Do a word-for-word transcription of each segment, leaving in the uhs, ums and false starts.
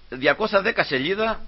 διακόσια δέκα σελίδα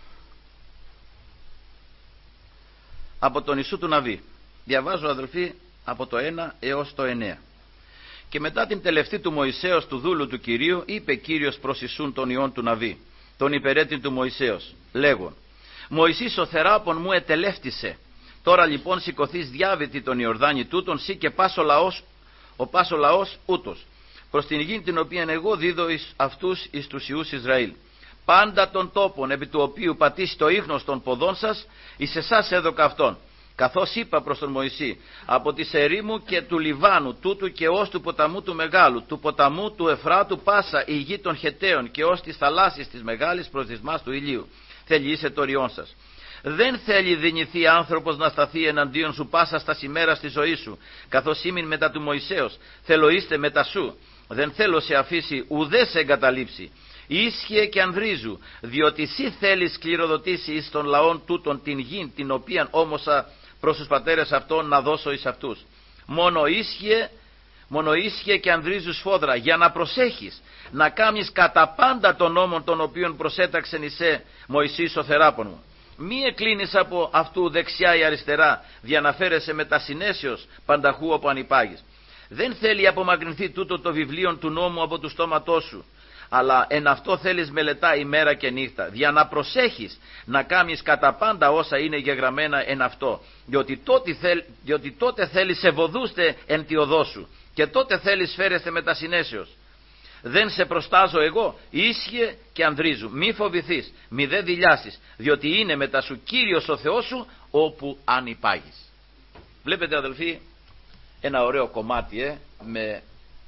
από τον Ιησού του Ναβί. Διαβάζω, αδελφοί, από το ένα έως το εννέα. Και μετά την τελευταία του Μωυσέως του δούλου του Κυρίου, είπε Κύριος προς Ιησούν τον Υιόν του Ναβί, τον υπερέτη του Μωυσέως, λέγον: Μωυσής ο θεράπων μου ετελεύτησε. Τώρα λοιπόν σηκωθείς διάβητη τον Ιορδάνη τούτον, σύ και πάσο λαός, ο πάσο λαός ούτως, προς την γη την οποία εγώ δίδω εις αυτούς εις τους Υιούς Ισραήλ. Πάντα των τόπων επί του οποίου πατήσει το ίχνος των ποδών σας, εις εσάς έδωκα αυτόν. Καθώς είπα προς τον Μωυσή, από της ερήμου και του Λιβάνου, τούτου και ως του ποταμού του Μεγάλου, του ποταμού του Εφράτου πάσα η γη των Χεταίων και ως της θαλάσσης της Μεγάλης προς δυσμάς του ηλίου. Θέλει είσαι το ριόν σας. Δεν θέλει δυνηθεί άνθρωπος να σταθεί εναντίον σου πάσα στα ημέρα της ζωής σου, καθώς ήμην μετά του Μωυσέως, θέλω είστε μετά σου. Δεν θέλω σε αφήσει ουδέ σε εγκαταλείψει. Ίσχυε και ανδρίζου, διότι εσύ θέλεις κληροδοτήσει εις των λαών τούτων την γη, την οποία όμωσα προς τους πατέρες αυτών να δώσω εις αυτούς. Μόνο ίσχυε, μόνο ίσχυε και ανδρίζου σφόδρα, για να προσέχεις, να κάμεις κατά πάντα των νόμων των οποίων προσέταξεν εισέ Μωυσής ο θεράπων μου. Μη εκλίνεις από αυτού δεξιά ή αριστερά, δια να φέρεσαι με τα συνέσεως πανταχού όπου ανυπάγεις. Δεν θέλει απομακρυνθεί τούτο το βιβλίο του νόμου από του στόματός σου, αλλά εν αυτό θέλεις μελετά ημέρα και νύχτα, για να προσέχεις να κάμεις κατά πάντα όσα είναι γεγραμμένα εν αυτό, διότι τότε, θέλ, διότι τότε θέλεις ευωδούστε εν τη οδό σου, και τότε θέλεις φέρεστε με τα συνέσεως. Δεν σε προστάζω εγώ, ίσχυε και ανδρίζου. Μη φοβηθείς, μη δε δειλιάσεις, διότι είναι μετά σου Κύριος ο Θεός σου όπου αν υπάγεις. Βλέπετε, αδελφοί, ένα ωραίο κομμάτι ε, με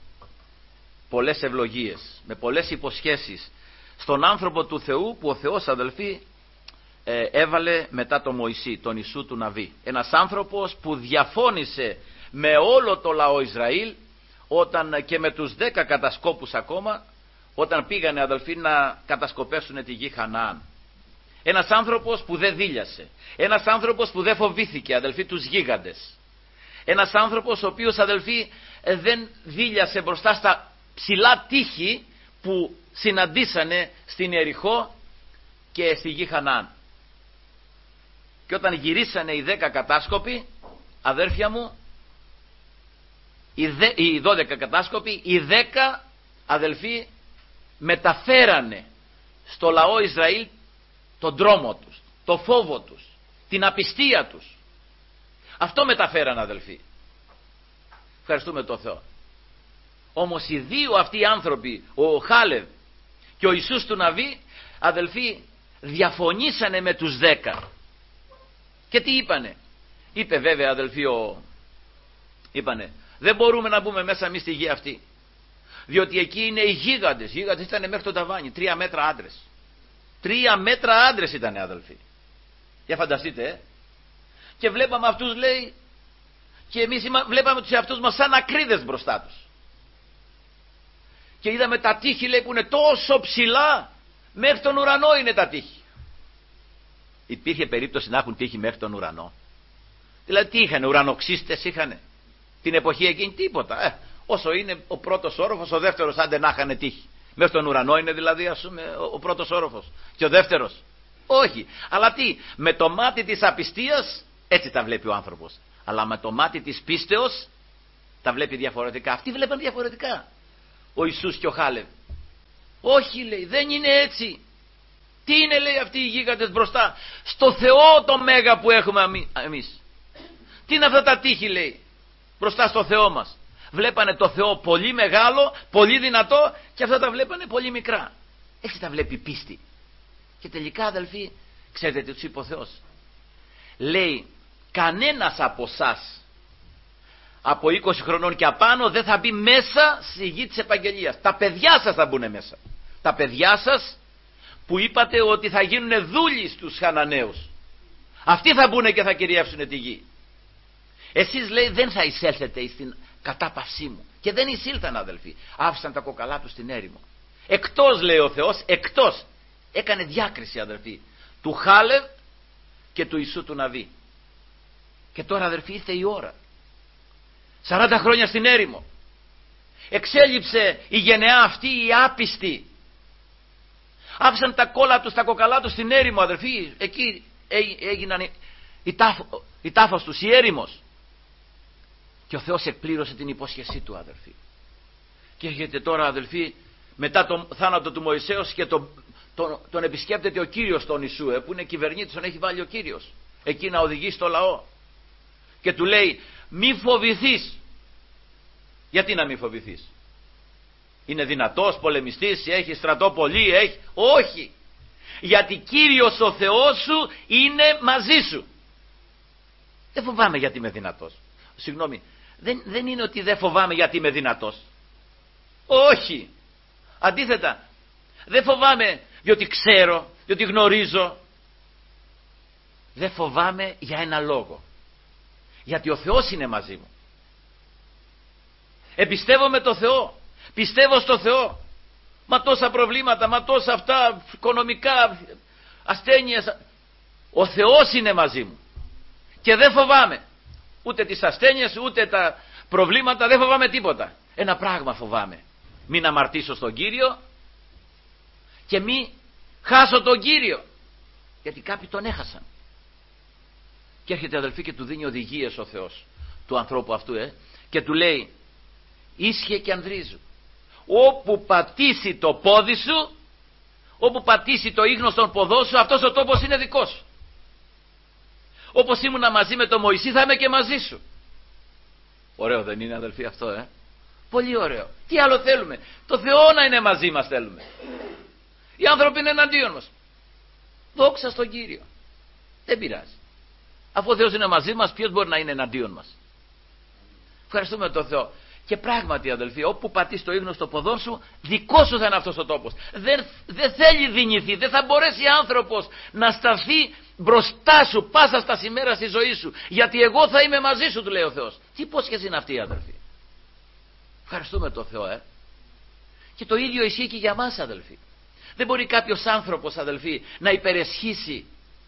πολλές ευλογίες, με πολλές υποσχέσεις στον άνθρωπο του Θεού, που ο Θεός, αδελφοί, ε, έβαλε μετά τον Μωυσή, τον Ιησού του Ναβί. Ένας άνθρωπος που διαφώνησε με όλο το λαό Ισραήλ, όταν και με τους δέκα κατασκόπους ακόμα, όταν πήγανε, αδελφοί, να κατασκοπεύσουν τη γη Χαναάν. Ένας άνθρωπος που δεν δίλιασε, ένας άνθρωπος που δεν φοβήθηκε, αδελφοί, τους γίγαντες. Ένας άνθρωπος ο οποίος, αδελφοί, δεν δίλιασε μπροστά στα ψηλά τείχη που συναντήσανε στην Ιεριχώ και στη γη Χαναάν. Και όταν γυρίσανε οι δέκα κατάσκοποι, αδέρφια μου, οι δώδεκα κατάσκοποι, οι δέκα, αδελφοί, μεταφέρανε στο λαό Ισραήλ τον τρόμο τους, το φόβο τους, την απιστία τους. Αυτό μεταφέρανε, αδελφοί. Ευχαριστούμε τον Θεό. Όμως οι δύο αυτοί οι άνθρωποι, ο Χάλεβ και ο Ιησούς του Ναβί, αδελφοί, διαφωνήσανε με τους δέκα. Και τι είπανε? Είπε βέβαια, αδελφοί, ο... είπανε, δεν μπορούμε να μπούμε μέσα εμείς στη γη αυτή, διότι εκεί είναι οι γίγαντες. Οι γίγαντες ήταν μέχρι το ταβάνι, τρία μέτρα άντρες. Τρία μέτρα άντρες ήτανε, αδελφοί. Για φανταστείτε, ε. Και βλέπαμε αυτούς, λέει, και εμείς βλέπαμε τους εαυτούς μας σαν ακρίδες μπροστά τους. Και είδαμε τα τείχη, λέει, που είναι τόσο ψηλά, μέχρι τον ουρανό είναι τα τείχη. Υπήρχε περίπτωση να έχουν τείχη μέχρι τον ουρανό? Δηλαδή τι είχανε, ουρανοξύστες είχανε την εποχή εκείνη? Τίποτα. Ε, όσο είναι ο πρώτος όροφος, ο δεύτερος άντε να είχανε τείχη. Μέχρι τον ουρανό είναι δηλαδή, ας πούμε, ο, ο πρώτος όροφος και ο δεύτερος. Όχι. Αλλά τι, με το μάτι της απιστίας έτσι τα βλέπει ο άνθρωπος. Αλλά με το μάτι της πίστεως τα βλέπει διαφορετικά. Αυτοί βλέπουν διαφορετικά. Ο Ιησούς και ο Χάλεβ. Όχι, λέει, δεν είναι έτσι. Τι είναι, λέει, αυτοί οι γίγαντες μπροστά στο Θεό το μέγα που έχουμε εμείς? Τι είναι αυτά τα τείχη, λέει, μπροστά στο Θεό μας? Βλέπανε το Θεό πολύ μεγάλο, πολύ δυνατό, και αυτά τα βλέπανε πολύ μικρά. Έτσι τα βλέπει η πίστη. Και τελικά, αδελφοί, ξέρετε τι τους είπε ο Θεός? Λέει, κανένας από εσάς από είκοσι χρονών και απάνω δεν θα μπει μέσα στη γη της επαγγελίας. Τα παιδιά σας θα μπουν μέσα. Τα παιδιά σας που είπατε ότι θα γίνουν δούλοι στους Χαναναίους, αυτοί θα μπουν και θα κυριεύσουν τη γη. Εσείς, λέει, δεν θα εισέλθετε στην κατάπαυσή μου. Και δεν εισήλθαν, αδελφοί. Άφησαν τα κοκαλά τους στην έρημο. Εκτός, λέει ο Θεός, εκτός. Έκανε διάκριση, αδελφοί, του Χάλεβ και του Ιησού του Ναβί. Και τώρα, αδελφοί, ήρθε η ώρα. σαράντα χρόνια στην έρημο. Εξέλιψε η γενεά αυτή, η άπιστη. άφησαν τα κόλλα τους, τα κοκαλά τους στην έρημο, αδερφοί. Εκεί έγιναν η, η, τάφ, η τάφος τους, η έρημος. Και ο Θεός εκπλήρωσε την υπόσχεσή του, αδερφοί. Και έρχεται τώρα, αδελφοί, μετά τον θάνατο του Μωυσέως και τον, τον, τον επισκέπτεται ο Κύριος τον Ιησού, που είναι κυβερνήτης, τον έχει βάλει ο Κύριος εκεί να οδηγήσει το λαό. Και του λέει, μη φοβηθείς. Γιατί να μη φοβηθείς? Είναι δυνατός πολεμιστής, έχει στρατό πολύ, έχει... Όχι. Γιατί Κύριος ο Θεός σου είναι μαζί σου. Δεν φοβάμαι γιατί είμαι δυνατός. Συγγνώμη, δεν, δεν είναι ότι δεν φοβάμαι γιατί είμαι δυνατός. Όχι. Αντίθετα, δεν φοβάμαι διότι ξέρω, διότι γνωρίζω. Δεν φοβάμαι για ένα λόγο. Γιατί ο Θεός είναι μαζί μου. Εμπιστεύομαι το Θεό. Πιστεύω στο Θεό. Μα τόσα προβλήματα, μα τόσα αυτά οικονομικά, ασθένειες. Ο Θεός είναι μαζί μου. Και δεν φοβάμαι. Ούτε τις ασθένειες, ούτε τα προβλήματα, δεν φοβάμαι τίποτα. Ένα πράγμα φοβάμαι. Μην αμαρτήσω στον Κύριο και μην χάσω τον Κύριο. Γιατί κάποιοι τον έχασαν. Και έρχεται, αδελφοί, και του δίνει οδηγίες ο Θεός του ανθρώπου αυτού, ε, και του λέει, ίσχυε και ανδρίζου. Όπου πατήσει το πόδι σου, όπου πατήσει το ίχνος των ποδών σου, αυτός ο τόπος είναι δικός σου. Όπως ήμουνα μαζί με τον Μωυσή, θα είμαι και μαζί σου. Ωραίο δεν είναι, αδελφοί, αυτό, ε? Πολύ ωραίο. Τι άλλο θέλουμε? Το Θεό να είναι μαζί μας θέλουμε. Οι άνθρωποι είναι εναντίον μας. Δόξα στον Κύριο. Δεν πειράζει. Αφού ο Θεός είναι μαζί μας, ποιος μπορεί να είναι εναντίον μας? Ευχαριστούμε τον Θεό. Και πράγματι, αδελφοί, όπου πατείς το ίχνος στο ποδόν σου, δικός σου θα είναι αυτός ο τόπος. Δεν, δεν θέλει δυνηθεί, δεν θα μπορέσει άνθρωπος να σταθεί μπροστά σου πάσα στα σημέρα στη ζωή σου. Γιατί εγώ θα είμαι μαζί σου, του λέει ο Θεός. Τι υπόσχεση είναι αυτή, αδελφοί? Ευχαριστούμε τον Θεό, ε. Και το ίδιο ισχύει και για μας, αδελφοί. Δεν μπορεί κάποιος άνθρωπος, αδελφοί, να υπεresχίσει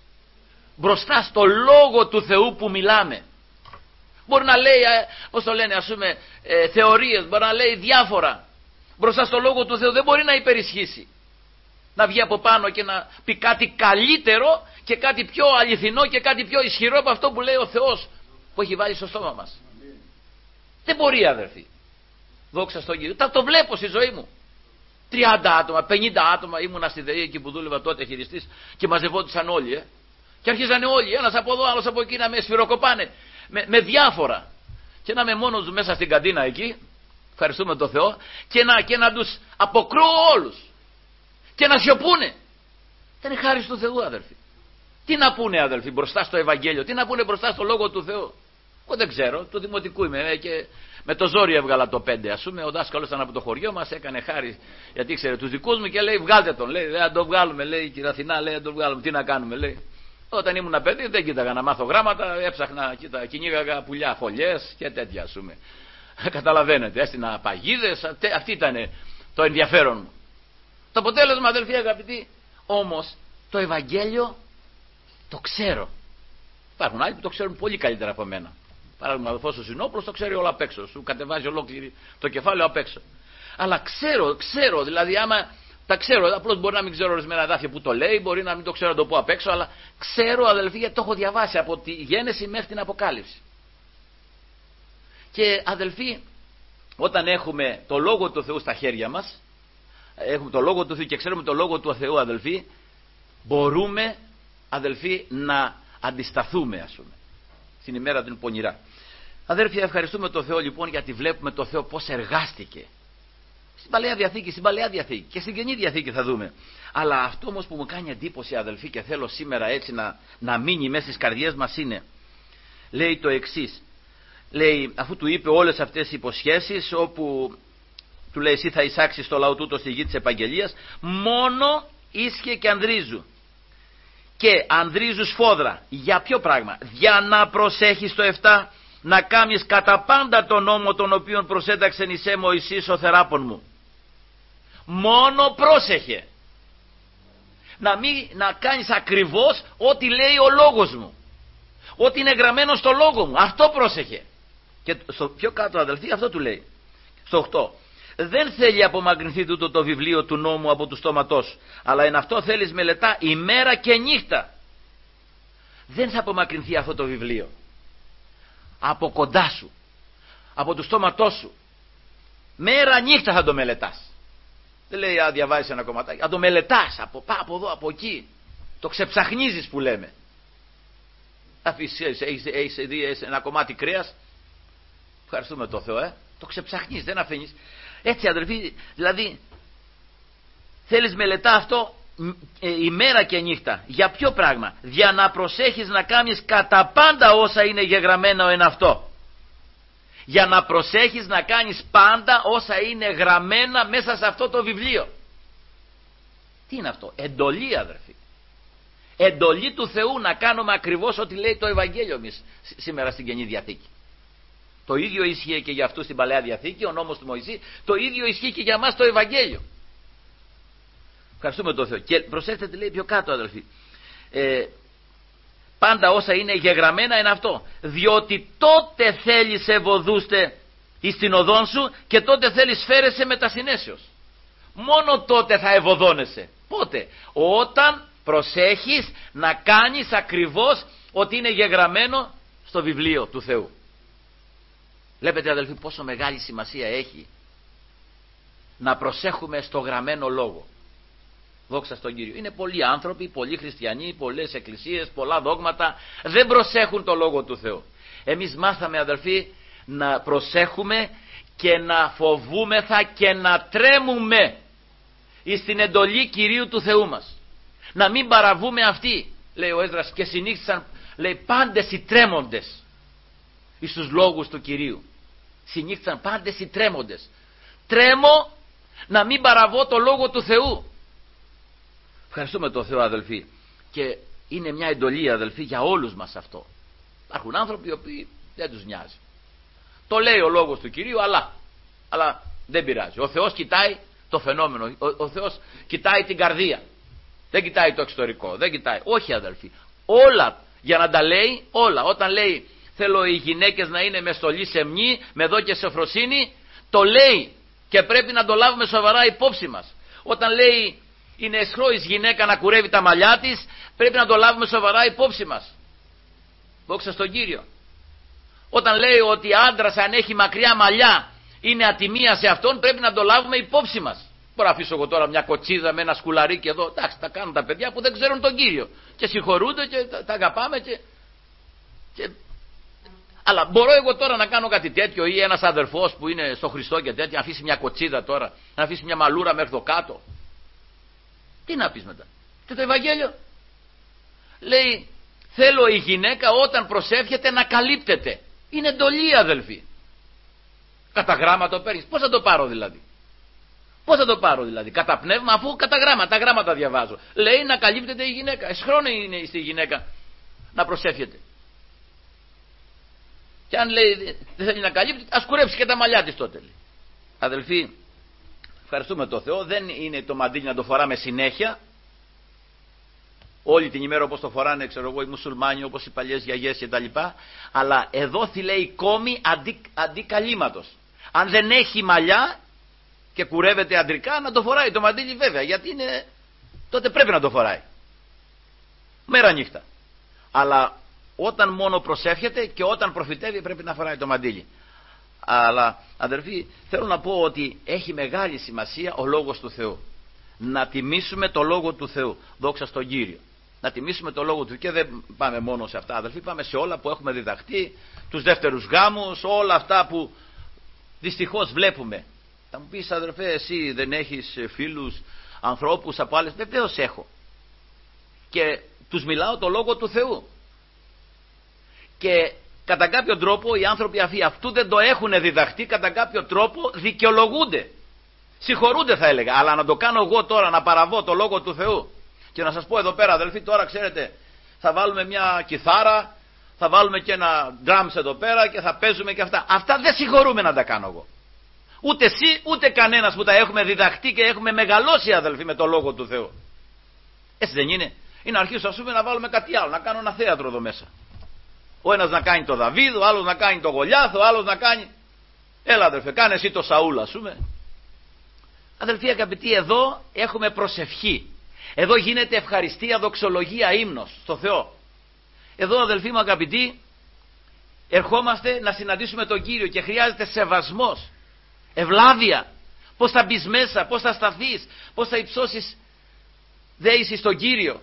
μπροστά στο λόγο του Θεού που μιλάμε. Μπορεί να λέει, πώς το λένε, ας πούμε, ε, θεωρίες, μπορεί να λέει διάφορα. Μπροστά στο λόγο του Θεού δεν μπορεί να υπερισχύσει. Να βγει από πάνω και να πει κάτι καλύτερο και κάτι πιο αληθινό και κάτι πιο ισχυρό από αυτό που λέει ο Θεός που έχει βάλει στο στόμα μας. Mm. Δεν μπορεί, αδερφοί. Δόξα στον Κύριο. Τα το βλέπω στη ζωή μου. τριάντα άτομα, πενήντα άτομα, ήμουνα στη ΔΕΗ εκεί που δούλευα τότε χειριστής και μαζευόντουσαν όλοι, ε. Και αρχίζανε όλοι, ένας από εδώ, άλλος από εκεί, να με σφυροκοπάνε με, με διάφορα. Και να είμαι μόνος του μέσα στην καντίνα εκεί, ευχαριστούμε τον Θεό, και να, και να τους αποκρούω όλους. Και να σιωπούνε. Δεν είναι χάρη του Θεού, αδελφοί. Τι να πούνε, αδελφοί, μπροστά στο Ευαγγέλιο, τι να πούνε μπροστά στο λόγο του Θεού? Εγώ δεν ξέρω, του δημοτικού είμαι, και με το ζόρι έβγαλα το πέντε. Ας πούμε, ο δάσκαλος ήταν από το χωριό μας, έκανε χάρη γιατί ήξερε τους δικούς μου και λέει, βγάλτε τον. Λέει, δεν το βγάλουμε, λέει, κύριε Αθηνά, λέει, δεν το βγάλουμε. Τι να κάνουμε, λέει. Όταν ήμουν παιδί δεν κοίταγα να μάθω γράμματα, έψαχνα, κοίτα, κυνήγαγα πουλιά, φωλιές και τέτοια, ας πούμε. Καταλαβαίνετε, έστεινα παγίδες, αυτή ήταν το ενδιαφέρον μου. Το αποτέλεσμα, αδελφοί αγαπητοί, όμως το Ευαγγέλιο το ξέρω. Υπάρχουν άλλοι που το ξέρουν πολύ καλύτερα από μένα. Παράδειγμα, ο αδελφός ο Συνόπουλος το ξέρει όλα απ' έξω. Σου κατεβάζει ολόκληρη το κεφάλαιο απ' έξω. Αλλά ξέρω, ξέρω, δηλαδή άμα τα ξέρω, απλώς μπορεί να μην ξέρω ορισμένα εδάφια που το λέει, μπορεί να μην το ξέρω να το πω απ' έξω, αλλά ξέρω, αδελφοί, γιατί το έχω διαβάσει από τη Γένεση μέχρι την Αποκάλυψη. Και αδελφοί, όταν έχουμε το Λόγο του Θεού στα χέρια μας, έχουμε το Λόγο του Θεού και ξέρουμε το Λόγο του Θεού, αδελφοί, μπορούμε, αδελφοί, να αντισταθούμε, ας πούμε, στην ημέρα την πονηρά. Αδέρφια, ευχαριστούμε τον Θεό λοιπόν, γιατί βλέπουμε τον Θεό πώς εργάστηκε στην Παλαιά Διαθήκη, στην Παλαιά Διαθήκη και στην Καινή Διαθήκη θα δούμε. Αλλά αυτό όμως που μου κάνει εντύπωση, αδελφοί, και θέλω σήμερα έτσι να, να μείνει μέσα στις καρδιές μας είναι, λέει το εξής. Λέει, αφού του είπε όλες αυτές τις υποσχέσεις, όπου του λέει, εσύ θα εισάξεις το λαό τούτο στη γη της επαγγελίας, μόνο ίσχυε και ανδρίζου. Και ανδρίζου σφόδρα. Για ποιο πράγμα? Για να προσέχεις το επτά, να κάνεις κατά πάντα τον νόμο τον οποίον προσέταξεν εισέ Μωυσής ο θεράπων μου. Μόνο πρόσεχε. Να, μην, να κάνεις ακριβώς ό,τι λέει ο λόγος μου. Ό,τι είναι γραμμένο στο λόγο μου. Αυτό πρόσεχε. Και στο πιο κάτω, αδελφοί, αυτό του λέει. Στο οκτώ. δεν θέλει απομακρυνθεί τούτο το βιβλίο του νόμου από του στόματός σου, αλλά εν αυτό θέλεις μελετά ημέρα και νύχτα. Δεν θα απομακρυνθεί αυτό το βιβλίο από κοντά σου, από του στόματός σου. Μέρα νύχτα θα το μελετάς. Δεν λέει α, διαβάζεις ένα κομματάκι, θα το μελετάς από, από εδώ, από εκεί. Το ξεψαχνίζεις που λέμε. Αφήσεις, έχεις, έχεις δει ένα κομμάτι κρέας, ευχαριστούμε το Θεό, ε? Το ξεψαχνίζεις, δεν αφήνεις. Έτσι αδελφοί, δηλαδή θέλεις μελετά αυτό ε, ημέρα και νύχτα. Για ποιο πράγμα? Για να προσέχεις να κάνεις κατά πάντα όσα είναι γεγραμμένο εν αυτό. Για να προσέχεις να κάνεις πάντα όσα είναι γραμμένα μέσα σε αυτό το βιβλίο. Τι είναι αυτό? Εντολή αδερφοί. Εντολή του Θεού να κάνουμε ακριβώς ό,τι λέει το Ευαγγέλιο εμείς σήμερα στην Καινή Διαθήκη. Το ίδιο ισχύει και για αυτούς στην Παλαιά Διαθήκη, ο νόμος του Μωυσή, το ίδιο ισχύει και για μας το Ευαγγέλιο. Ευχαριστούμε τον Θεό. Και προσέξτε τι λέει πιο κάτω αδελφοί. Ε, πάντα όσα είναι γεγραμμένα είναι αυτό. Διότι τότε θέλεις ευωδούστε εις την οδόν σου και τότε θέλεις φέρεσαι με τα συνέσεως. Μόνο τότε θα ευωδώνεσαι. Πότε? Όταν προσέχεις να κάνεις ακριβώς ό,τι είναι γεγραμμένο στο βιβλίο του Θεού. Βλέπετε αδελφοί πόσο μεγάλη σημασία έχει να προσέχουμε στο γραμμένο λόγο. Δόξα στον Κύριο. Είναι πολλοί άνθρωποι, πολλοί χριστιανοί, πολλές εκκλησίες, πολλά δόγματα δεν προσέχουν το λόγο του Θεού. Εμείς μάθαμε αδελφοί να προσέχουμε και να φοβούμεθα και να τρέμουμε εις την εντολή Κυρίου του Θεού μας. Να μην παραβούμε αυτή, λέει ο Έσδρας, και συνήθισαν, λέει, πάντες οι τρέμοντες εις τους λόγους του Κυρίου. Συνήθισαν πάντες οι τρέμοντες. Τρέμω να μην παραβώ το λόγο του Θεού. Ευχαριστούμε τον Θεό αδελφοί. Και είναι μια εντολή αδελφοί για όλους μας αυτό. Υπάρχουν άνθρωποι οι οποίοι δεν τους νοιάζει. Το λέει ο λόγος του Κυρίου, αλλά, αλλά δεν πειράζει. Ο Θεός κοιτάει το φαινόμενο. Ο, ο Θεός κοιτάει την καρδία. Δεν κοιτάει το εξωτερικό. Δεν κοιτάει. Όχι αδελφοί. Όλα για να τα λέει, όλα. Όταν λέει θέλω οι γυναίκες να είναι με στολή σεμνή, με δόκια σοφροσύνη, το λέει και πρέπει να το λάβουμε σοβαρά υπόψη μας. Όταν λέει είναι εσχρόης γυναίκα να κουρεύει τα μαλλιά της, πρέπει να το λάβουμε σοβαρά υπόψη μας. Δόξα στον Κύριο. Όταν λέει ότι άντρας αν έχει μακριά μαλλιά είναι ατιμία σε αυτόν, πρέπει να το λάβουμε υπόψη μας. Μπορώ να αφήσω εγώ τώρα μια κοτσίδα με ένα σκουλαρίκι εδώ. Εντάξει, τα κάνουν τα παιδιά που δεν ξέρουν τον Κύριο. Και συγχωρούνται και τα, τα αγαπάμε και, και... Αλλά μπορώ εγώ τώρα να κάνω κάτι τέτοιο ή ένας αδερφός που είναι στο Χριστό και τέτοιο, να αφήσει μια κοτσίδα τώρα, να αφήσει μια μαλούρα μέχρι το κάτω. Τι να πεις μετά? Και το Ευαγγέλιο λέει θέλω η γυναίκα όταν προσεύχεται να καλύπτεται. Είναι εντολή αδελφοί. Κατά γράμμα το παίρνεις. Πώς θα το πάρω δηλαδή? Πώς θα το πάρω δηλαδή? Κατά πνεύμα, αφού κατά γράμμα, τα γράμματα διαβάζω. Λέει να καλύπτεται η γυναίκα. Εσχρόνο είναι στη γυναίκα να προσεύχεται. Και αν λέει δεν θέλει να καλύπτει, ας κουρέψει και τα μαλλιά της τότε. Λέει. Αδελφοί, ευχαριστούμε τον Θεό. Δεν είναι το μαντίλι να το φοράμε συνέχεια. Όλη την ημέρα όπως το φοράνε, ξέρω εγώ, οι μουσουλμάνοι, όπως οι παλιές γιαγιές και τα λοιπά. Αλλά εδώ λέει κόμη αντί, αντί καλύματος. Αν δεν έχει μαλλιά και κουρεύεται αντρικά, να το φοράει το μαντίλι βέβαια. Γιατί είναι, τότε πρέπει να το φοράει. Μέρα νύχτα. Αλλά όταν μόνο προσεύχεται και όταν προφητεύει πρέπει να φοράει το μαντίλι. Αλλά αδερφοί, θέλω να πω ότι έχει μεγάλη σημασία ο λόγος του Θεού. Να τιμήσουμε το λόγο του Θεού. Δόξα στον Κύριο. Να τιμήσουμε το λόγο του Θεού. Και δεν πάμε μόνο σε αυτά αδερφοί, πάμε σε όλα που έχουμε διδαχτεί, τους δεύτερους γάμους, όλα αυτά που δυστυχώς βλέπουμε. Θα μου πεις αδερφέ, εσύ δεν έχεις φίλους, ανθρώπους από άλλες? Βεβαίως έχω. Και τους μιλάω το λόγο του Θεού. Και κατά κάποιο τρόπο οι άνθρωποι αυτοί αυτού δεν το έχουν διδαχτεί, κατά κάποιο τρόπο δικαιολογούνται. Συγχωρούνται θα έλεγα. Αλλά να το κάνω εγώ τώρα, να παραβώ το λόγο του Θεού. Και να σας πω εδώ πέρα αδελφοί, τώρα ξέρετε, θα βάλουμε μια κιθάρα, θα βάλουμε και ένα drums εδώ πέρα και θα παίζουμε και αυτά. Αυτά δεν συγχωρούμε να τα κάνω εγώ. Ούτε εσύ ούτε κανένας που τα έχουμε διδαχτεί και έχουμε μεγαλώσει αδελφοί με το λόγο του Θεού. Έτσι δεν είναι? Είναι να αρχίσω ας πούμε να βάλουμε κάτι άλλο, να κάνω ένα θέατρο εδώ μέσα. Ο ένας να κάνει το Δαβίδ, ο άλλος να κάνει το Γολιάθ, ο άλλος να κάνει... Έλα αδελφέ, κάνε εσύ το Σαούλ ας πούμε. Αδελφοί αγαπητοί, εδώ έχουμε προσευχή. Εδώ γίνεται ευχαριστία, δοξολογία, ύμνος στο Θεό. Εδώ αδελφοί μου αγαπητοί, ερχόμαστε να συναντήσουμε τον Κύριο και χρειάζεται σεβασμός, ευλάβεια. Πώς θα μπεις μέσα, πώς θα σταθείς, πώς θα υψώσεις δέηση στον Κύριο.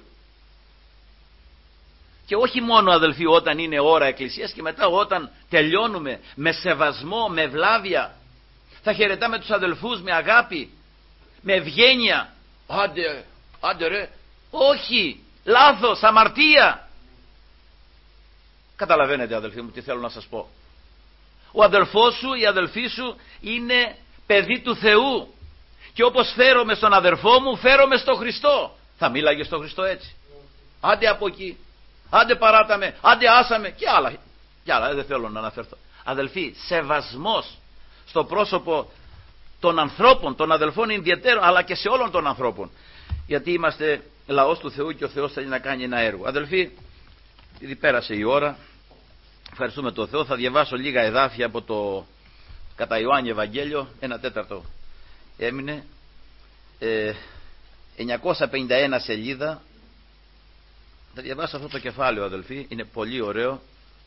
Και όχι μόνο αδελφοί όταν είναι ώρα εκκλησίας, και μετά όταν τελειώνουμε με σεβασμό, με ευλάβεια. Θα χαιρετάμε τους αδελφούς με αγάπη, με ευγένεια. Άντε, άντε ρε, όχι, λάθος, αμαρτία. Καταλαβαίνετε αδελφοί μου τι θέλω να σας πω. Ο αδελφός σου, η αδελφή σου είναι παιδί του Θεού. Και όπως φέρομαι στον αδερφό μου, φέρομαι στο Χριστό. Θα μίλαγε στον Χριστό έτσι? Άντε από εκεί, άντε παράταμε, άντε άσαμε και άλλα, και άλλα δεν θέλω να αναφερθώ. Αδελφοί, σεβασμός στο πρόσωπο των ανθρώπων, των αδελφών ιδιαιτέρων, αλλά και σε όλων των ανθρώπων. Γιατί είμαστε λαός του Θεού και ο Θεός θέλει να κάνει ένα έργο. Αδελφοί, ήδη πέρασε η ώρα. Ευχαριστούμε τον Θεό. Θα διαβάσω λίγα εδάφια από το κατά Ιωάννη Ευαγγέλιο. Ένα τέταρτο έμεινε. Ε, εννιακόσια πενήντα ένα σελίδα. Θα διαβάσω αυτό το κεφάλαιο αδελφοί. Είναι πολύ ωραίο.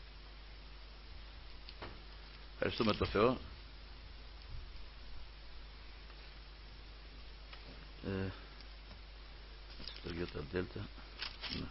Ευχαριστούμε τον Θεό. Ε, το γιώτα δέλτα. Ναι.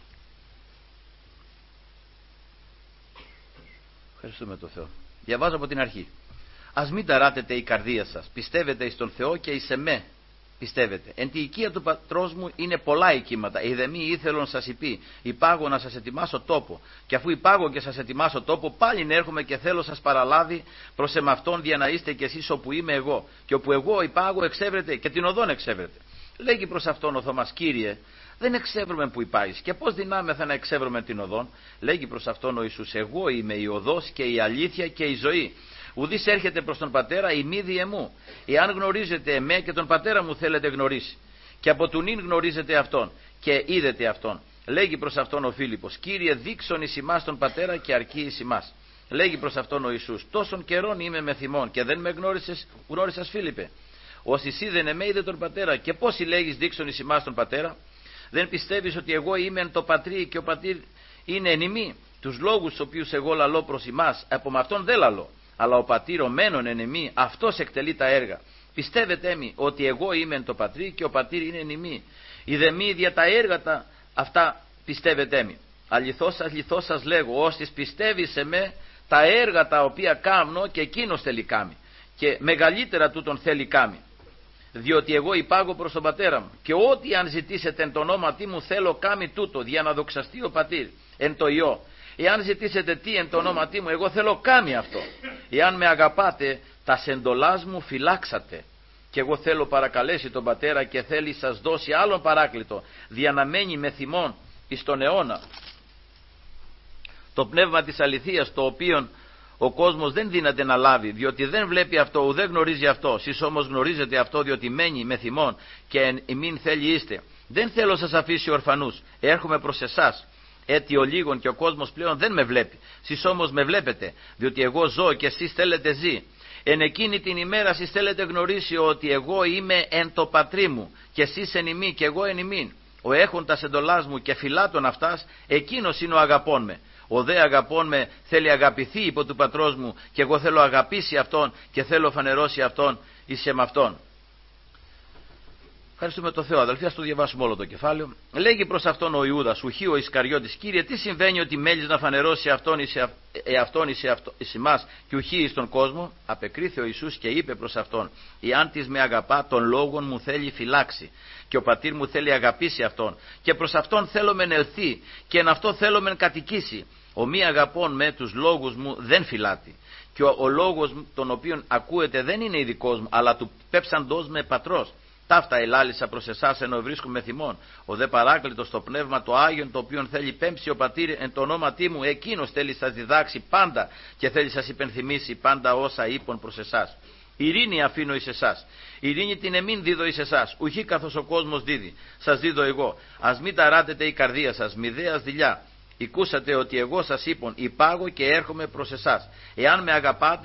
Ευχαριστούμε τον Θεό. Διαβάζω από την αρχή. Ας μην ταράτετε η καρδία σας. Πιστεύετε εις τον Θεό και εις εμέ πιστεύετε. Εν τη οικία του πατρός μου είναι πολλά οικήματα. Η δεμή ήθελον σας υπεί. Υπάγω να σας ετοιμάσω τόπο. Και αφού υπάγω και σας ετοιμάσω τόπο, πάλι έρχομαι και θέλω σας παραλάβει προς εμαυτόν, για να είστε κι εσείς όπου είμαι εγώ. Και όπου εγώ υπάγω εξεύρετε και την οδόν εξεύρετε. Λέγει προς αυτόν ο Θωμάς, Κύριε, δεν εξεύρουμε που υπάγεις, και πώς δυνάμεθα να εξεύρουμε την οδόν? Λέγει προς αυτόν ο Ιησούς, εγώ είμαι η οδός και η αλήθεια και η ζωή. Ουδής έρχεται προς τον Πατέρα ημίδη εμού. Εάν γνωρίζετε εμέ και τον Πατέρα μου θέλετε γνωρίσει. Και από του νυν γνωρίζετε αυτόν και είδετε αυτόν. Λέγει προς αυτόν ο Φίλιππος, Κύριε, δείξον εις ημάς τον Πατέρα και αρκεί εις ημάς. Λέγει προς αυτόν ο Ιησούς, τόσον καιρόν είμαι με θυμών και δεν με γνώρισες, γνώρισας Φίλιππε? Ως εσύ δεν εμέ είδε τον Πατέρα, και πώς λέγεις δείξον εις ημάς τον Πατέρα? Δεν πιστεύεις ότι εγώ είμαι εν το πατρί και ο πατήρ είναι εν ημί? Τους λόγους τους οποίους εγώ λαλώ προς ημάς, από αυτόν δεν λαλώ, αλλά ο πατήρ ομένον εν ημί, αυτός εκτελεί τα έργα. Πιστεύετε μη ότι εγώ είμαι εν το πατρί και ο πατήρ είναι εν ημί. Είδε μη δια τα έργα τα, αυτά πιστεύετε μη. Αληθώς σας, αληθώς σας λέγω, όσοι πιστεύει σε με, τα έργα τα οποία κάμνω και εκείνος θέλει κάμει, και μεγαλύτερα τούτον θέλει κάμει. Διότι εγώ υπάγω προς τον Πατέρα μου, και ό,τι αν ζητήσετε εν το ονόματί μου θέλω κάμει τούτο, για να δοξαστεί ο πατήρ εν το Υιό. Εάν ζητήσετε τι εν το ονόματί μου, εγώ θέλω κάμει αυτό. Εάν με αγαπάτε, τα σεντολάς μου φυλάξατε. Και εγώ θέλω παρακαλέσει τον Πατέρα και θέλει σας δώσει άλλον παράκλητο, δια να μένει με θυμόν εις τον αιώνα. Το πνεύμα της αληθείας, το οποίον ο κόσμος δεν δύναται να λάβει, διότι δεν βλέπει αυτό, ουδέ γνωρίζει αυτό. Σεις όμως γνωρίζετε αυτό, διότι μένει με θυμόν και εν ημίν θέλει είστε. Δεν θέλω σας αφήσει ορφανούς, έρχομαι προς εσάς. Έτσι ο λίγων και ο κόσμος πλέον δεν με βλέπει. Σεις όμως με βλέπετε, διότι εγώ ζω και εσείς θέλετε ζει. Εν εκείνη την ημέρα σεις θέλετε γνωρίσει ότι εγώ είμαι εν το πατρί μου, και εσείς εν ημί και εγώ εν ημίν. Ο έχων τα εντολάς μου και φυλάτων αυτάς, εκείνος είναι ο αγαπών με. Ο δε αγαπών με θέλει αγαπηθεί υπό του πατρός μου, και εγώ θέλω αγαπήσει αυτόν και θέλω φανερώσει αυτόν εις εμαυτόν. Ευχαριστούμε τον Θεό. Αδελφοί, ας το διαβάσουμε όλο το κεφάλαιο. Λέγει προς αυτόν ο Ιούδας, ουχή ο Ισκαριώτης, Κύριε, τι συμβαίνει ότι μέλεις να φανερώσει αυτόν εις εαυτόν εις εμάς και ουχή εις τον κόσμο? Απεκρίθη ο Ιησούς και είπε προς αυτόν, εάν της με αγαπά, τον λόγον μου θέλει φυλάξει, και ο πατήρ μου θέλει αγαπήσει αυτόν, και προς αυτόν θέλομεν ελθεί, και εν αυτό θέλομεν κατοικήσει. Ο μη αγαπών με τους λόγους μου δεν φυλάτει. Και ο, ο λόγος τον οποίον ακούετε δεν είναι ειδικός μου, αλλά του πέψαντός με πατρός. Ταύτα ελάλησα προς εσάς ενώ βρίσκομαι θυμών. Ο δε παράκλητος το πνεύμα το Άγιον, το οποίον θέλει πέμψει ο πατήρ εν το ονόματί μου, εκείνος θέλει σας διδάξει πάντα και θέλει σας υπενθυμίσει πάντα όσα είπων προς εσάς. Ειρήνη αφήνω εις εσάς. Ειρήνη την εμήν δίδω εις εσάς. Ουχή καθώς ο κόσμος δίδει. Σας δίδω εγώ. Ας μην ταράτετε η καρδία σας, μηδέας δειλιά. Οικούσατε ότι εγώ σας είπων, υπάγω και έρχομαι προς εσάς. Εάν με αγαπάτε,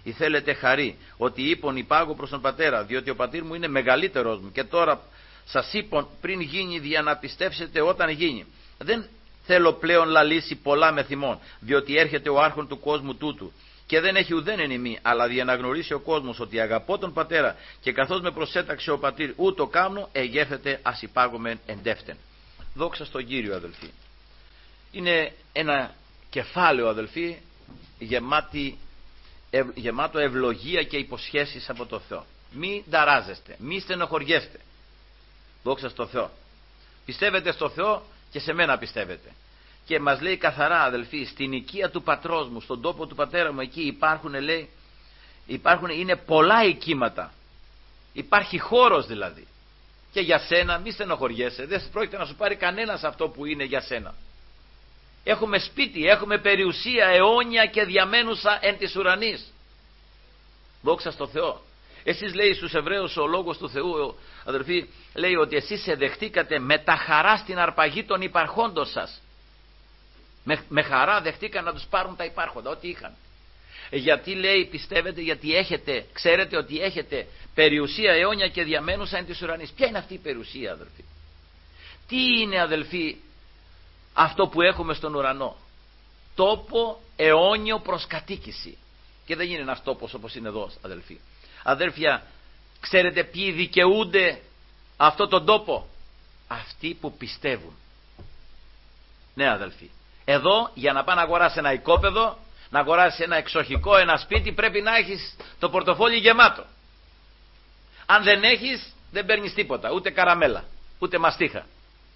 ή θέλετε χαρί, ότι είπον υπάγω προς τον πατέρα, διότι ο πατήρ μου είναι μεγαλύτερος μου, και τώρα σας είπον πριν γίνει, δια να πιστεύσετε όταν γίνει. Δεν θέλω πλέον λαλήσει πολλά με θυμών, διότι έρχεται ο άρχον του κόσμου τούτου, και δεν έχει ουδέν εν ημί, αλλά δια να γνωρίσει ο κόσμος ότι αγαπώ τον πατέρα, και καθώς με προσέταξε ο πατήρ ούτω κάμνο, εγέφεται ας υπάγομεν εντεύτεν. Δόξα στον Κύριο, αδελφοί. Είναι ένα κεφάλαιο, αδελφοί, γεμάτη, ευ, γεμάτο ευλογία και υποσχέσεις από το Θεό. Μη ταράζεστε, μη στενοχωριέστε. Δόξα στο Θεό. Πιστεύετε στο Θεό και σε μένα πιστεύετε. Και μας λέει καθαρά, αδελφοί, στην οικία του πατρός μου, στον τόπο του πατέρα μου, εκεί υπάρχουν, λέει, υπάρχουν, είναι πολλά οικίματα. Υπάρχει χώρος δηλαδή. Και για σένα μη στενοχωριέσαι, δεν πρόκειται να σου πάρει κανένας αυτό που είναι για σένα. Έχουμε σπίτι, έχουμε περιουσία αιώνια και διαμένουσα εν της ουρανής. Δόξα στο Θεό. Εσείς, λέει στους Εβραίους ο λόγος του Θεού, αδελφοί, λέει ότι εσείς δεχτήκατε με τα χαρά στην αρπαγή των υπαρχόντων σας. Με, με χαρά δεχτήκαν να τους πάρουν τα υπάρχοντα, ό,τι είχαν. Γιατί, λέει, πιστεύετε, γιατί έχετε, ξέρετε ότι έχετε περιουσία αιώνια και διαμένουσα εν της ουρανής. Ποια είναι αυτή η περιουσία, αδελφοί? Τι είναι, αδελφοί, αυτό που έχουμε στον ουρανό? Τόπο αιώνιο προς κατοίκηση. Και δεν είναι ένας τόπος όπως είναι εδώ, αδελφοί. Αδέλφια, ξέρετε ποιοι δικαιούνται αυτό τον τόπο? Αυτοί που πιστεύουν. Ναι, αδελφοί. Εδώ για να πάει να αγοράσει ένα οικόπεδο, να αγοράσει ένα εξοχικό, ένα σπίτι, πρέπει να έχεις το πορτοφόλι γεμάτο. Αν δεν έχεις, δεν παίρνεις τίποτα, ούτε καραμέλα, ούτε μαστίχα.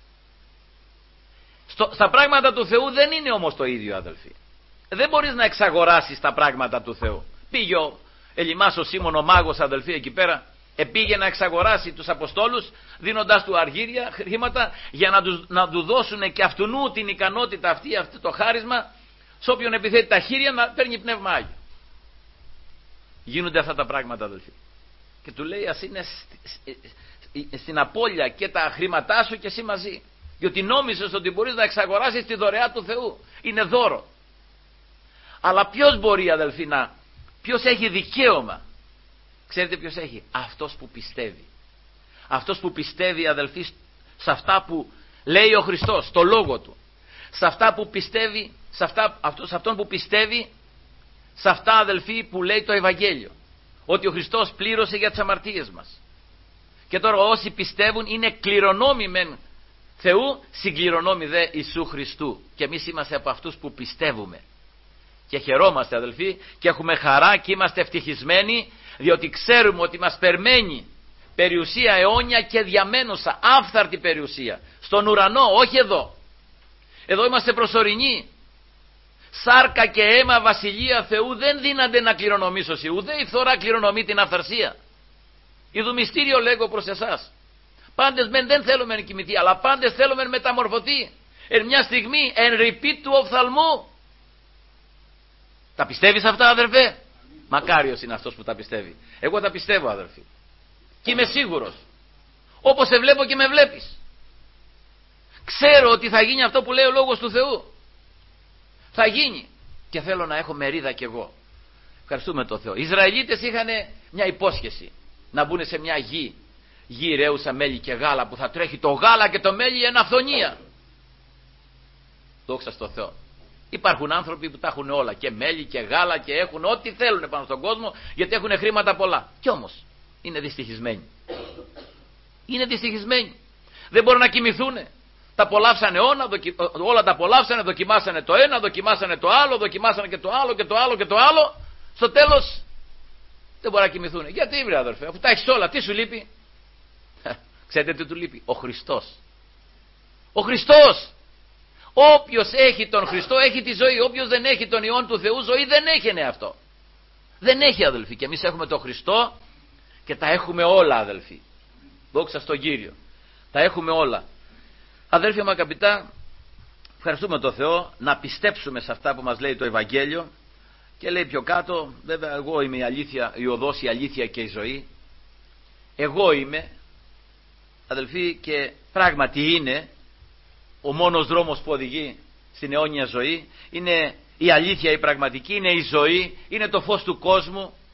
Στο, στα πράγματα του Θεού δεν είναι όμως το ίδιο, αδελφοί. Δεν μπορείς να εξαγοράσεις τα πράγματα του Θεού. Πήγε ο Ελιμάς ο Σίμων ο μάγος, αδελφοί, εκεί πέρα, επήγε να εξαγοράσει τους Αποστόλους, δίνοντας του αργύρια χρήματα για να, τους, να του δώσουν και αυτού την ικανότητα αυτή, αυτό το χάρισμα, σε όποιον επιθέτει τα χέρια να παίρνει πνεύμα Άγιο. Γίνονται αυτά τα πράγματα, αδελφοί. Και του λέει, ας είναι στην απώλεια και τα χρήματά σου και εσύ μαζί. Διότι νόμιζες ότι μπορείς να εξαγοράσεις τη δωρεά του Θεού. Είναι δώρο. Αλλά ποιος μπορεί, αδελφοί, να... Ποιος έχει δικαίωμα? Ξέρετε ποιος έχει? Αυτός που πιστεύει. Αυτός που πιστεύει, αδελφοί, σε αυτά που λέει ο Χριστός, στο λόγο του. Σε αυτά που πιστεύει, σε, αυτά, σε αυτόν που πιστεύει, σε αυτά, αδελφοί, που λέει το Ευαγγέλιο. Ότι ο Χριστός πλήρωσε για τις αμαρτίες μας. Και τώρα όσοι πιστεύουν είναι κληρονόμοι μεν Θεού, συγκληρονόμοι δε Ιησού Χριστού. Και εμείς είμαστε από αυτούς που πιστεύουμε. Και χαιρόμαστε, αδελφοί, και έχουμε χαρά και είμαστε ευτυχισμένοι, διότι ξέρουμε ότι μας περιμένει περιουσία αιώνια και διαμένουσα, άφθαρτη περιουσία, στον ουρανό, όχι εδώ. Εδώ είμαστε προσωρινοί. Σάρκα και αίμα βασιλεία Θεού δεν δύνανται να κληρονομήσωση, ουδέ η φθορά κληρονομεί την αυθαρσία. Ιδού μυστήριο λέγω προς εσάς. Πάντες μεν δεν θέλουμε να κοιμηθεί, αλλά πάντες θέλουμε να μεταμορφωθεί. Εν μια στιγμή, εν ρηπή του οφθαλμού. Τα πιστεύεις αυτά, αδερφέ? Μακάριος είναι αυτός που τα πιστεύει. Εγώ τα πιστεύω, αδερφοί. Και είμαι σίγουρος. Όπως σε βλέπω και με βλέπεις. Ξέρω ότι θα γίνει αυτό που λέει ο λόγος του Θεού. Θα γίνει. Και θέλω να έχω μερίδα κι εγώ. Ευχαριστούμε τον Θεό. Οι Ισραηλίτες είχαν μια υπόσχεση. Να μπουν σε μια γη. Γη ρέουσα μέλι και γάλα, που θα τρέχει το γάλα και το μέλι εν αυθονία. Δόξα στο Θεό. Υπάρχουν άνθρωποι που τα έχουν όλα, και μέλι και γάλα, και έχουν ό,τι θέλουν πάνω στον κόσμο, γιατί έχουν χρήματα πολλά. Κι όμως είναι δυστυχισμένοι. Είναι δυστυχισμένοι. Δεν μπορούν να κοιμηθούν. Τα απολαύσανε όλα, δοκι... όλα τα απολαύσανε, δοκιμάσανε το ένα, δοκιμάσανε το άλλο, δοκιμάσανε και το άλλο και το άλλο και το άλλο. Στο τέλος δεν μπορούν να κοιμηθούν. Γιατί, βρε αδερφέ, αφού τα έχεις όλα, τι σου λείπει? Ξέρετε τι του λείπει? Ο Χριστός. Ο Χριστός. Όποιος έχει τον Χριστό έχει τη ζωή. Όποιος δεν έχει τον Υιόν του Θεού ζωή δεν έχει, είναι αυτό. Δεν έχει, αδελφοί. Και εμείς έχουμε τον Χριστό και τα έχουμε όλα, αδελφοί. Δόξα στον Κύριο. Τα έχουμε όλα. Αδέλφια μου αγαπητά, ευχαριστούμε τον Θεό να πιστέψουμε σε αυτά που μας λέει το Ευαγγέλιο. Και λέει πιο κάτω, βέβαια εγώ είμαι η αλήθεια, η οδός, η αλήθεια και η ζωή. Εγώ είμαι, αδελφοί, και πράγματι είναι ο μόνος δρόμος που οδηγεί στην αιώνια ζωή. Είναι η αλήθεια η πραγματική, είναι η ζωή, είναι το φως του κόσμου.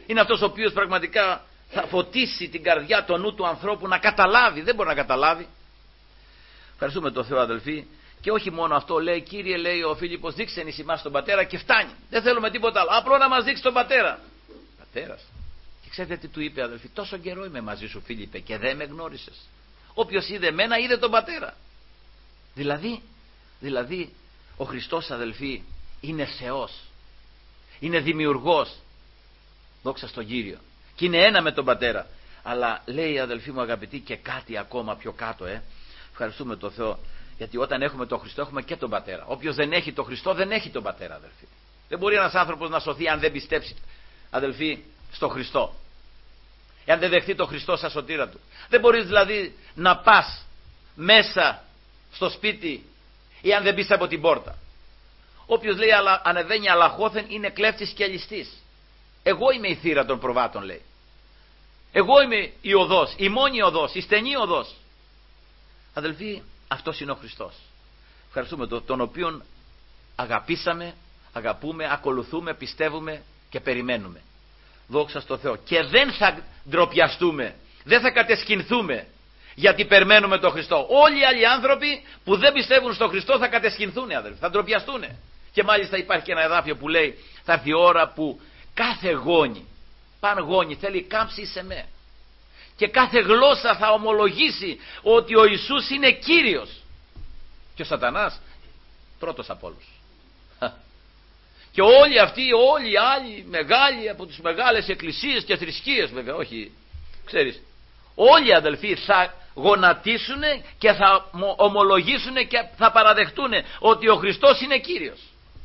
Είναι αυτός ο οποίος πραγματικά θα φωτίσει την καρδιά, το νου του ανθρώπου να καταλάβει. Δεν μπορεί να καταλάβει. Ευχαριστούμε τον Θεό, αδελφοί. Και όχι μόνο αυτό, λέει, Κύριε, λέει ο Φίλιππος, δείξε εις ημάς τον Πατέρα και φτάνει. Δεν θέλουμε τίποτα άλλο. Απλό να μας δείξει τον Πατέρα. Πατέρας. Και ξέρετε τι του είπε, αδελφοί? Τόσο καιρό είμαι μαζί σου, Φίλιππε, και δεν με γνώρισες. Όποιος είδε εμένα είδε τον Πατέρα. Δηλαδή, δηλαδή ο Χριστός, αδελφοί, είναι Θεός. Είναι δημιουργός. Δόξα στον Κύριο. Και είναι ένα με τον Πατέρα. Αλλά λέει, αδελφοί μου αγαπητοί, και κάτι ακόμα πιο κάτω, ε. Ευχαριστούμε τον Θεό. Γιατί όταν έχουμε τον Χριστό έχουμε και τον Πατέρα. Όποιος δεν έχει τον Χριστό δεν έχει τον Πατέρα, αδελφοί. Δεν μπορεί ένας άνθρωπος να σωθεί αν δεν πιστέψει, αδελφοί, στον Χριστό. Εάν δεν δεχτεί τον Χριστό σαν σωτήρα του. Δεν μπορείς δηλαδή να πας μέσα στο σπίτι ή αν δεν μπεις από την πόρτα. Όποιος λέει ανεβαίνει αλαχώθεν είναι κλέφτης και ληστής. Εγώ είμαι η θύρα των προβάτων, λέει. Εγώ είμαι η οδός, η μόνη οδός, η στενή οδός. Αδελφοί, αυτός είναι ο Χριστός. Ευχαριστούμε τον, τον οποίον αγαπήσαμε, αγαπούμε, ακολουθούμε, πιστεύουμε και περιμένουμε. Δόξα στο Θεό. Και δεν θα ντροπιαστούμε, δεν θα κατεσκηνθούμε, γιατί περιμένουμε τον Χριστό. Όλοι οι άλλοι άνθρωποι που δεν πιστεύουν στον Χριστό θα κατεσκηνθούν, αδελφοί, θα ντροπιαστούν. Και μάλιστα υπάρχει και ένα εδάφιο που λέει, θα έρθει η ώρα που κάθε γόνι, παν γόνι, θέλει κάμψει σε με. Και κάθε γλώσσα θα ομολογήσει ότι ο Ιησούς είναι Κύριος. Και ο Σατανάς πρώτος από όλους. Και όλοι αυτοί, όλοι οι άλλοι μεγάλοι από τις μεγάλες εκκλησίες και θρησκείες, βέβαια, όχι, ξέρεις, όλοι οι αδελφοί θα γονατίσουν και θα ομολογήσουν και θα παραδεχτούν ότι ο Χριστός είναι Κύριος.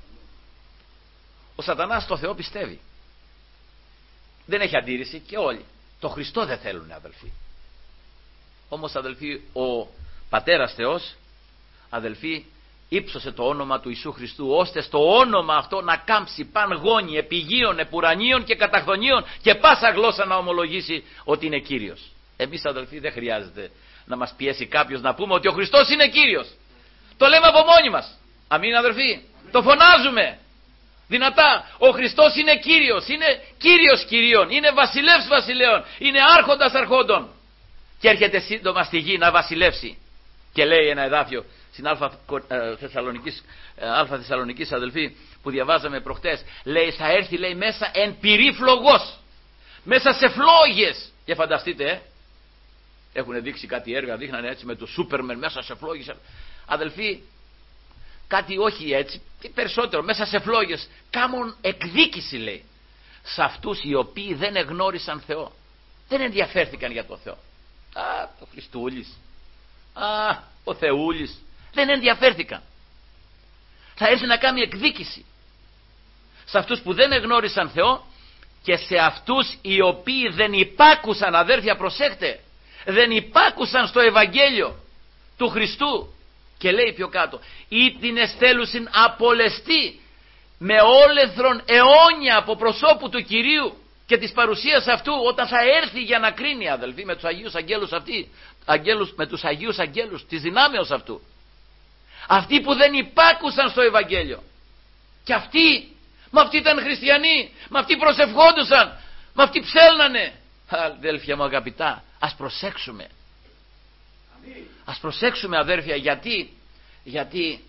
Ο Σατανάς στο Θεό πιστεύει. Δεν έχει αντίρρηση και όλοι. Το Χριστό δεν θέλουν, αδελφοί. Όμως, αδελφοί, ο Πατέρας Θεός, αδελφοί, ύψωσε το όνομα του Ιησού Χριστού, ώστε στο όνομα αυτό να κάμψει παν γόνι, επιγείων, επουρανίων και καταχθονίων και πάσα γλώσσα να ομολογήσει ότι είναι Κύριος. Εμείς, αδελφοί, δεν χρειάζεται να μας πιέσει κάποιος να πούμε ότι ο Χριστός είναι Κύριος. Το λέμε από μόνοι μας. Αμήν, αδελφοί. Το φωνάζουμε δυνατά. Ο Χριστός είναι Κύριος, είναι Κύριος Κυρίων, είναι βασιλεύς βασιλέων, είναι άρχοντας αρχόντων. Και έρχεται σύντομα στη γη να βασιλεύσει. Και λέει ένα εδάφιο στην Αλφα Θεσσαλονικής, Αλφα Θεσσαλονικής, αδελφοί, που διαβάζαμε προχτές. Λέει, θα έρθει, λέει, μέσα εν πυρή φλογός, μέσα σε φλόγες. Και φανταστείτε, ε, έχουν δείξει κάτι έργα, δείχνανε έτσι με το Σούπερμεν μέσα σε φλόγες. Αδελφοί, κάτι όχι έτσι, τι περισσότερο, μέσα σε φλόγες, κάμουν εκδίκηση, λέει, σε αυτούς οι οποίοι δεν εγνώρισαν Θεό, δεν ενδιαφέρθηκαν για το Θεό. Α, ο Χριστούλης, α, ο Θεούλης, δεν ενδιαφέρθηκαν. Θα έρθει να κάνει εκδίκηση σε αυτούς που δεν εγνώρισαν Θεό και σε αυτούς οι οποίοι δεν υπάκουσαν, αδέρφια, προσέχτε, δεν υπάκουσαν στο Ευαγγέλιο του Χριστού. Και λέει πιο κάτω, ή την εστέλουσιν απολεστή με όλεθρον αιώνια από προσώπου του Κυρίου και της παρουσίας αυτού, όταν θα έρθει για να κρίνει, αδελφοί, με τους Αγίους Αγγέλους αυτοί, αγγέλους, με τους Αγίους Αγγέλους της δυνάμεως αυτού. Αυτοί που δεν υπάκουσαν στο Ευαγγέλιο. Και αυτοί, μα αυτοί ήταν χριστιανοί, μα αυτοί προσευχόντουσαν, μα αυτοί ψέλνανε. Αδέλφια μου αγαπητά, ας προσέξουμε. Ας προσέξουμε, αδέρφια, γιατί, γιατί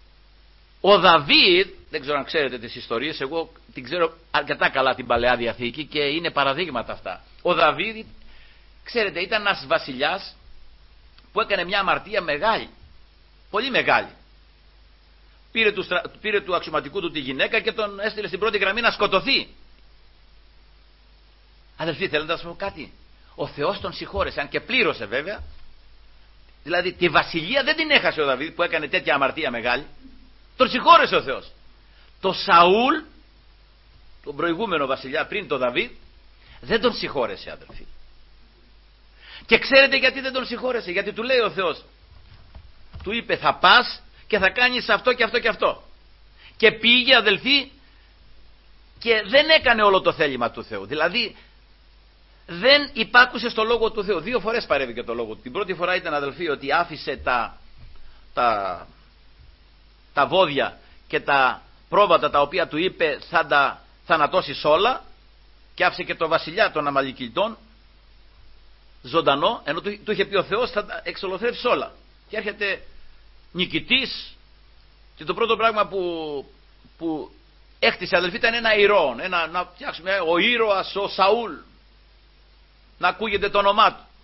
ο Δαβίδ, δεν ξέρω αν ξέρετε τις ιστορίες, εγώ την ξέρω αρκετά καλά την Παλαιά Διαθήκη και είναι παραδείγματα αυτά. Ο Δαβίδ, ξέρετε, ήταν ένας βασιλιάς που έκανε μια αμαρτία μεγάλη, πολύ μεγάλη. Πήρε του, πήρε του αξιωματικού του τη γυναίκα και τον έστειλε στην πρώτη γραμμή να σκοτωθεί. Αδελφοί, θέλω να σας πω κάτι. Ο Θεός τον συγχώρεσε, αν και πλήρωσε βέβαια. Δηλαδή τη βασιλεία δεν την έχασε ο Δαβίδ που έκανε τέτοια αμαρτία μεγάλη. Τον συγχώρεσε ο Θεός. Το Σαούλ, τον προηγούμενο βασιλιά πριν τον Δαβίδ, δεν τον συγχώρεσε, αδελφοί. Και ξέρετε γιατί δεν τον συγχώρεσε? Γιατί του λέει ο Θεός, του είπε, θα πας και θα κάνεις αυτό και αυτό και αυτό. Και πήγε, αδελφοί, και δεν έκανε όλο το θέλημα του Θεού. Δηλαδή δεν υπάκουσε στο λόγο του Θεού. Δύο φορές παρέβηκε το λόγο του. Την πρώτη φορά ήταν, αδελφοί, ότι άφησε τα, τα, τα βόδια και τα πρόβατα τα οποία του είπε θα τα θανατώσεις όλα. και άφησε και το βασιλιά των Αμαλικητών ζωντανό, ενώ του, του είχε πει ο Θεός θα τα εξολοθρεύσει όλα. Και έρχεται νικητής και το πρώτο πράγμα που, που έκτισε, αδελφοί, ήταν ένα ηρώον, ένα, να φτιάξουμε ο ήρωας ο Σαούλ, να ακούγεται το όνομά του.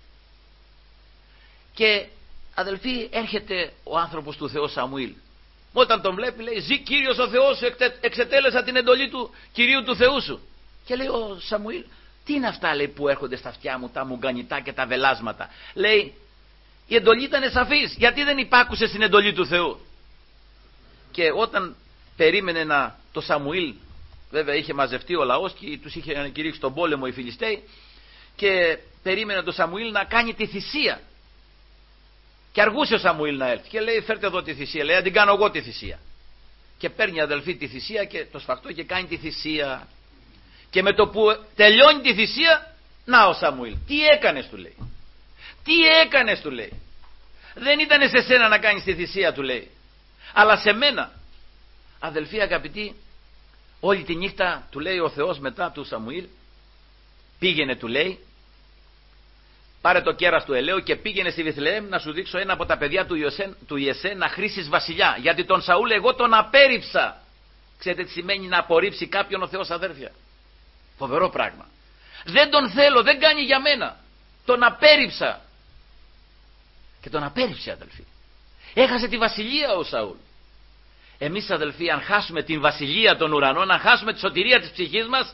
Και αδελφοί, έρχεται ο άνθρωπος του Θεού Σαμουήλ. Όταν τον βλέπει λέει, ζει Κύριος ο Θεός, εξετέλεσα την εντολή του Κυρίου του Θεού σου. Και λέει ο Σαμουήλ, τι είναι αυτά, λέει, που έρχονται στα αυτιά μου, τα μουγκανιτά και τα βελάσματα. Λέει, η εντολή ήταν σαφής, γιατί δεν υπάκουσε στην εντολή του Θεού. Και όταν περίμενε να το Σαμουήλ, βέβαια είχε μαζευτεί ο λαός και τους είχε ανακηρύξει τον πόλεμο οι Φιλιστέοι, και περίμενε το Σαμουήλ να κάνει τη θυσία. Και αργούσε ο Σαμουήλ να έρθει και λέει, φέρτε εδώ τη θυσία. Λέει, αν την κάνω εγώ τη θυσία. Και παίρνει, αδελφή, τη θυσία και το σφαχτό και κάνει τη θυσία. Και με το που τελειώνει τη θυσία, να ο Σαμουήλ, τι έκανες, του λέει. Τι έκανες, του λέει. Δεν ήταν σε σένα να κάνεις τη θυσία, του λέει, αλλά σε μένα. Αδελφοί αγαπητοί, όλη τη νύχτα, του λέει ο Θεός μετά του Σαμουήλ, πήγαινε, του λέει, πάρε το κέρας του ελαίου και πήγαινε στη Βιθλεέμ να σου δείξω ένα από τα παιδιά του, Ιωσέ, του Ιεσέ να χρήσεις βασιλιά, γιατί τον Σαούλ εγώ τον απέρριψα. Ξέρετε τι σημαίνει να απορρίψει κάποιον ο Θεός, αδέρφια? Φοβερό πράγμα. Δεν τον θέλω, δεν κάνει για μένα. Τον απέρριψα. Και τον απέρριψε, αδελφοί. Έχασε τη βασιλεία ο Σαούλ. Εμείς, αδελφοί, αν χάσουμε την βασιλεία των ουρανών, αν χάσουμε τη σωτηρία της ψυχής μας,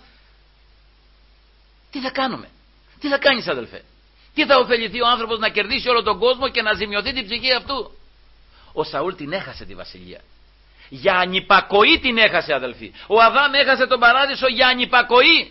τι θα κάνουμε? Τι θα κάνεις, αδελφέ? Τι θα ωφεληθεί ο άνθρωπος να κερδίσει όλο τον κόσμο και να ζημιωθεί την ψυχή αυτού? Ο Σαούλ την έχασε τη βασιλεία. Για ανυπακοή την έχασε, αδελφοί. Ο Αδάμ έχασε τον παράδεισο για ανυπακοή.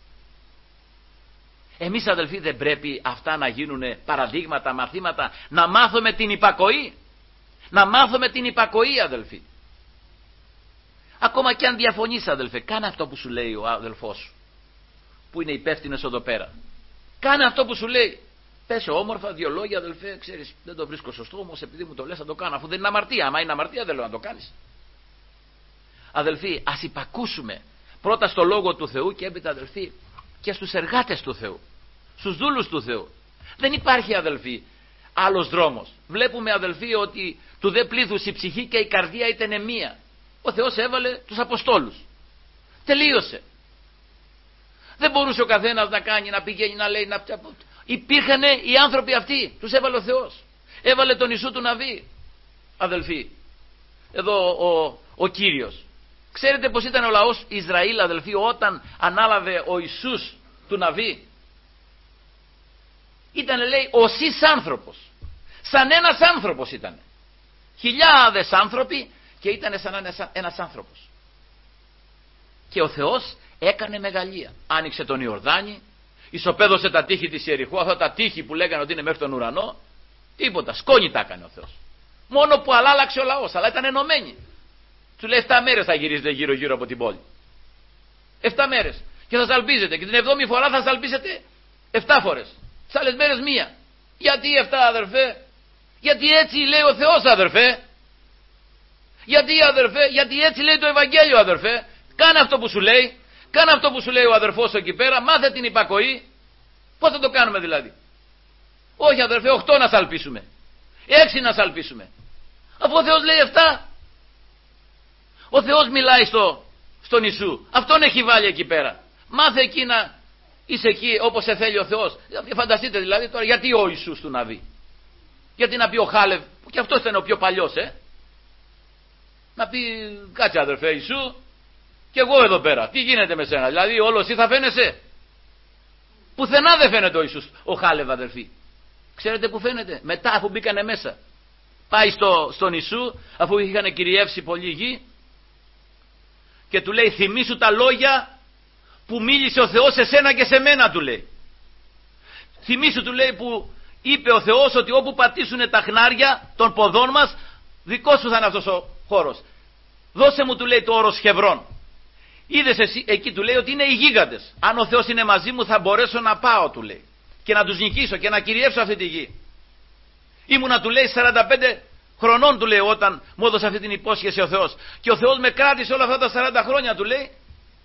Εμείς, αδελφοί, δεν πρέπει αυτά να γίνουν παραδείγματα, μαθήματα, να μάθουμε την υπακοή? Να μάθουμε την υπακοή, αδελφοί. Ακόμα και αν διαφωνείς, αδελφέ, κάνε αυτό που σου λέει ο αδελφός σου, που είναι υπεύθυνος εδώ πέρα. Κάνε αυτό που σου λέει. Πες όμορφα δύο λόγια, αδελφέ, ξέρεις, δεν το βρίσκω σωστό, όμως επειδή μου το λες θα το κάνω, αφού δεν είναι αμαρτία. Άμα είναι αμαρτία δεν λέω να το κάνεις. Αδελφοί, ας υπακούσουμε πρώτα στο λόγο του Θεού και έπειτα, αδελφοί, και στους εργάτες του Θεού, στους δούλους του Θεού. Δεν υπάρχει, αδελφοί, άλλος δρόμος. Βλέπουμε, αδελφοί, ότι του δε πλήθους η ψυχή και η καρδία ήταν μία. Ο Θεός έβαλε τους Αποστόλους. Τελείωσε. Δεν μπορούσε ο καθένας να κάνει, να πηγαίνει, να λέει, να... Υπήρχαν οι άνθρωποι αυτοί, τους έβαλε ο Θεός. Έβαλε τον Ιησού του Ναβί, αδελφοί. Εδώ ο, ο Κύριος. Ξέρετε πως ήταν ο λαός Ισραήλ, αδελφοί, όταν ανάλαβε ο Ιησούς του Ναβί? Ήταν, λέει, ο σεις άνθρωπος. Σαν ένας άνθρωπος ήταν. Χιλιάδες άνθρωποι και ήταν σαν ένας άνθρωπος. Και ο Θεός έκανε μεγαλεία. Άνοιξε τον Ιορδάνη, ισοπαίδωσε τα τείχη της Ιεριχώ, αυτά τα τείχη που λέγανε ότι είναι μέχρι τον ουρανό. Τίποτα, σκόνη τα έκανε ο Θεός. Μόνο που αλλάλαξε ο λαός, αλλά ήταν ενωμένοι. Του λέει εφτά μέρες θα γυρίζετε γύρω γύρω από την πόλη. Εφτά μέρες. Και θα σαλπίζετε. Και την εβδόμη φορά θα σαλπίσετε εφτά φορές. Τις άλλες μέρες μία. Γιατί εφτά, αδερφέ? Γιατί έτσι λέει ο Θεός, αδερφέ. Γιατί, αδερφέ? Γιατί έτσι λέει το Ευαγγέλιο, αδερφέ. Κάνε αυτό που σου λέει. Κάνε αυτό που σου λέει ο αδερφός σου εκεί πέρα. Μάθε την υπακοή. Πώς θα το κάνουμε δηλαδή? Όχι, αδερφέ, οχτώ να σαλπίσουμε. Έξι να σαλπίσουμε. Αφού ο Θεός λέει εφτά. Ο Θεός μιλάει στο, στον Ιησού. Αυτόν έχει βάλει εκεί πέρα. Μάθε εκεί να είσαι εκεί όπως σε θέλει ο Θεός. Φανταστείτε δηλαδή τώρα, γιατί ο Ιησούς του Ναβί? Γιατί να πει ο Χάλευ, που και αυτός ήταν ο πιο παλιός, ε? Να πει, κάτσε, αδερφέ Ιησού, και εγώ εδώ πέρα. Τι γίνεται με σένα? Δηλαδή όλο εσύ θα φαίνεσαι? Πουθενά δεν φαίνεται ο Ιησούς, ο Χάλευ, αδερφοί. Ξέρετε που φαίνεται? Μετά, αφού μπήκανε μέσα. Πάει στο, στον Ιησού, αφού είχαν κυριεύσει πολλή γη, και του λέει, θυμήσου τα λόγια που μίλησε ο Θεός σε σένα και σε μένα, του λέει. Θυμήσου, του λέει, που είπε ο Θεός ότι όπου πατήσουν τα χνάρια των ποδών μας, δικός σου θα είναι αυτός ο χώρος. Δώσε μου, του λέει, το όρος Χεβρών. Είδες εσύ, εκεί του λέει ότι είναι οι γίγαντες. Αν ο Θεός είναι μαζί μου θα μπορέσω να πάω, του λέει, και να τους νικήσω και να κυριεύσω αυτή τη γη. Ήμουνα, του λέει, σαράντα πέντε χρονών, του λέει, όταν μου έδωσε αυτή την υπόσχεση ο Θεός. Και ο Θεός με κράτησε όλα αυτά τα σαράντα χρόνια, του λέει,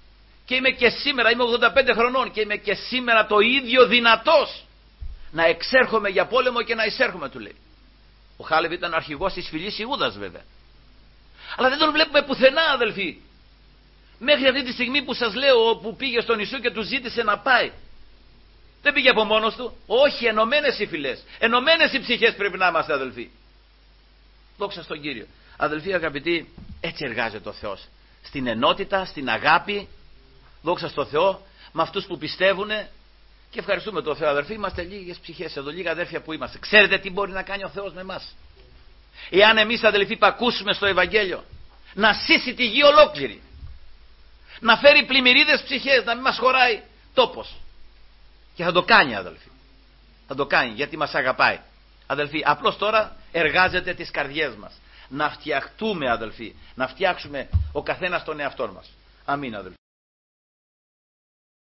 Και είμαι και σήμερα, είμαι ογδόντα πέντε χρονών και είμαι και σήμερα το ίδιο δυνατός να εξέρχομαι για πόλεμο και να εισέρχομαι, του λέει. Ο Χάλεβ ήταν αρχηγός της φυλής Ιούδας βέβαια. Αλλά δεν τον βλέπουμε πουθενά, αδελφοί. Μέχρι αυτή τη στιγμή που σας λέω, που πήγε στον Ιησού και του ζήτησε να πάει. Δεν πήγε από μόνος του. Όχι, ενωμένες οι φυλές. Ενωμένες οι ψυχές πρέπει να είμαστε, αδελφοί. Δόξα στον Κύριο. Αδελφοί αγαπητοί, έτσι εργάζεται ο Θεός. Στην ενότητα, στην αγάπη. Δόξα στον Θεό. Με αυτούς που πιστεύουν. Και ευχαριστούμε τον Θεό, αδελφοί. Είμαστε λίγες ψυχές εδώ, λίγα αδέρφια που είμαστε. Ξέρετε τι μπορεί να κάνει ο Θεός με εμάς? Εάν εμείς, αδελφοί, πακούσουμε στο Ευαγγέλιο, να σύσει τη γη ολόκληρη, να φέρει πλημμυρίδες ψυχές, να μην μας χωράει τόπος. Και θα το κάνει, αδελφοί. Θα το κάνει γιατί μας αγαπάει. Αδελφοί, απλώς τώρα εργάζεται τις καρδιές μας. Να φτιαχτούμε, αδελφοί, να φτιάξουμε ο καθένας τον εαυτό μας. Αμήν, αδελφοί.